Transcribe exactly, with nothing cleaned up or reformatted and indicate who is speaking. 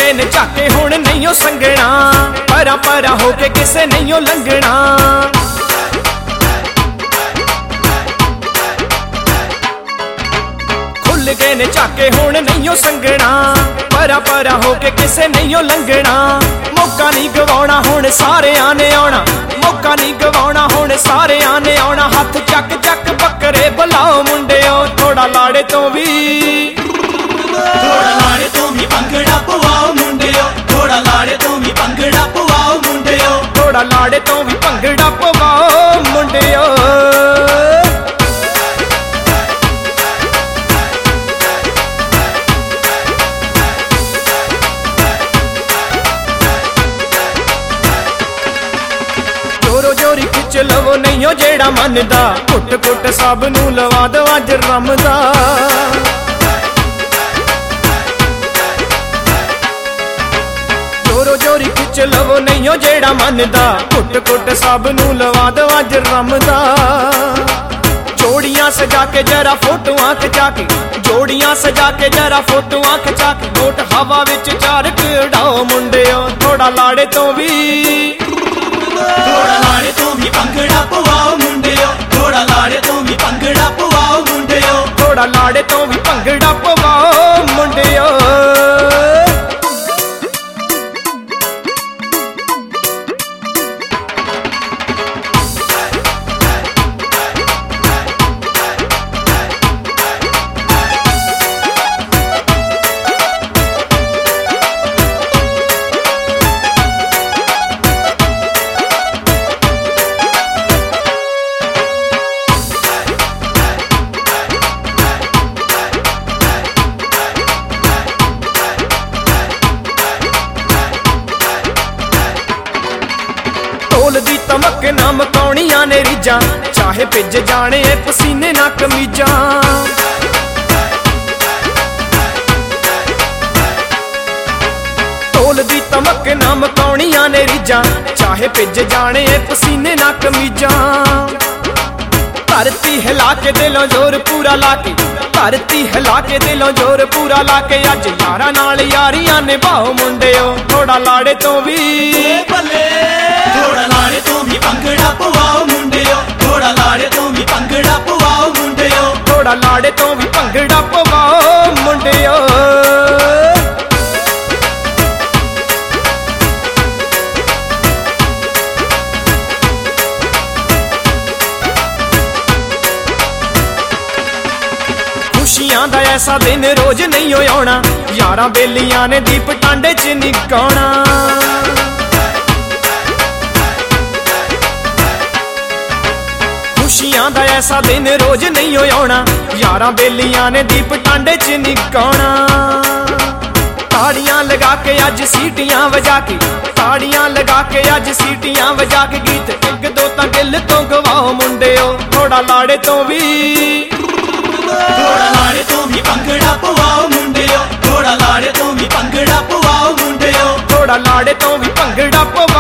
Speaker 1: गए ने झाके हुण नहीं संगना, परा परा होके किसे नहीं लंघना। खुल गए ने झाके हुण नहीं संगना, परा परा होके किसे नहीं लंघना। मौका नहीं गवाउणा हुण सारियां ने आउणा, मौका नहीं गवाउणा हुण सारियां ने आउणा। हथ चक चक बकरे बुलाओ मुंडिओ, थोड़ा लाड़े तो भी
Speaker 2: थोड़ा लाड़े तो भी भंगड़ा पवाओ मुंडिओ, थोड़ा लाड़े तो भी भंगड़ा पवाओ मुंडिओ,
Speaker 1: थोड़ा लाड़े तो भी भंगड़ा पवाओ मुंडिओ। जोरो जोरी खिच लवो नहीं जेड़ा मनदा, घुट घुट सब नूं लवा दो अज रमदा। जोरो जोरी खिच लवो नहीं जेड़ा मनदा, घुट घुट सब नूं लवा दो अज रमदा। जोड़ियां सजा के जरा फोटोआं खिचा के, जोड़ियां सजा के जरा फोटोआं खिचा के। नोट हवा विच चार उड़ाओ मुंडिओ, थोड़ा लाड़े तो भी
Speaker 2: थोड़ा लाड़े तो भी भंगड़ा पवाओ मुंडिओ, थोड़ा लाड़े तो भी भंगड़ा पवाओ मुंडिओ,
Speaker 1: थोड़ा लाड़े तो भी भंगड़ा पवाओ मुंडिओ। ढोल दी तमक ना मकाउणियां ने रीजां, चाहे भिज जाने पसीने ना कमीजां। ढोल दी तमक ना मकाउणियां ने रीजां, चाहे भिज जाने पसीने ना कमीजां। धरती हिला के दिलों जोर पूरा लाके, धरती हिला के दिलों जोर पूरा लाके। अज यारां नाल यारियां निभाओ मुंडिओ, थोड़ा लाड़े तो भी
Speaker 2: थोड़ा लाड़े तो भी भंगड़ा पवाओ मुंडिओ, थोड़ा लाड़े तो भी भंगड़ा पवाओ मुंडिओ,
Speaker 1: थोड़ा लाड़े तो भी भंगड़ा पवाओ मुंडिओ। खुशियां दा ऐसा दिन रोज नहीं आउणा, यारां बेलियां ने दीप टांडे च निकाउणा। खुशियां दा ऐसा दिन रोज नहीं आउणा, यारां बेलियां ने दीप टांडे च निकाउणा। ताड़ियां लगा के अज सीटियां वजा के, ताड़ियां लगा के अज सीटियां वजा के। गीत एक दो तां दिल तो गवाओ मुंडिओ, थोड़ा लाड़े तो भी
Speaker 2: थोड़ा लाड़े तो भी भंगड़ा पवाओ मुंडिओ, थोड़ा लाड़े तो भी भंगड़ा पवाओ मुंडिओ,
Speaker 1: थोड़ा लाड़े तो भी भंगड़ा पवाओ।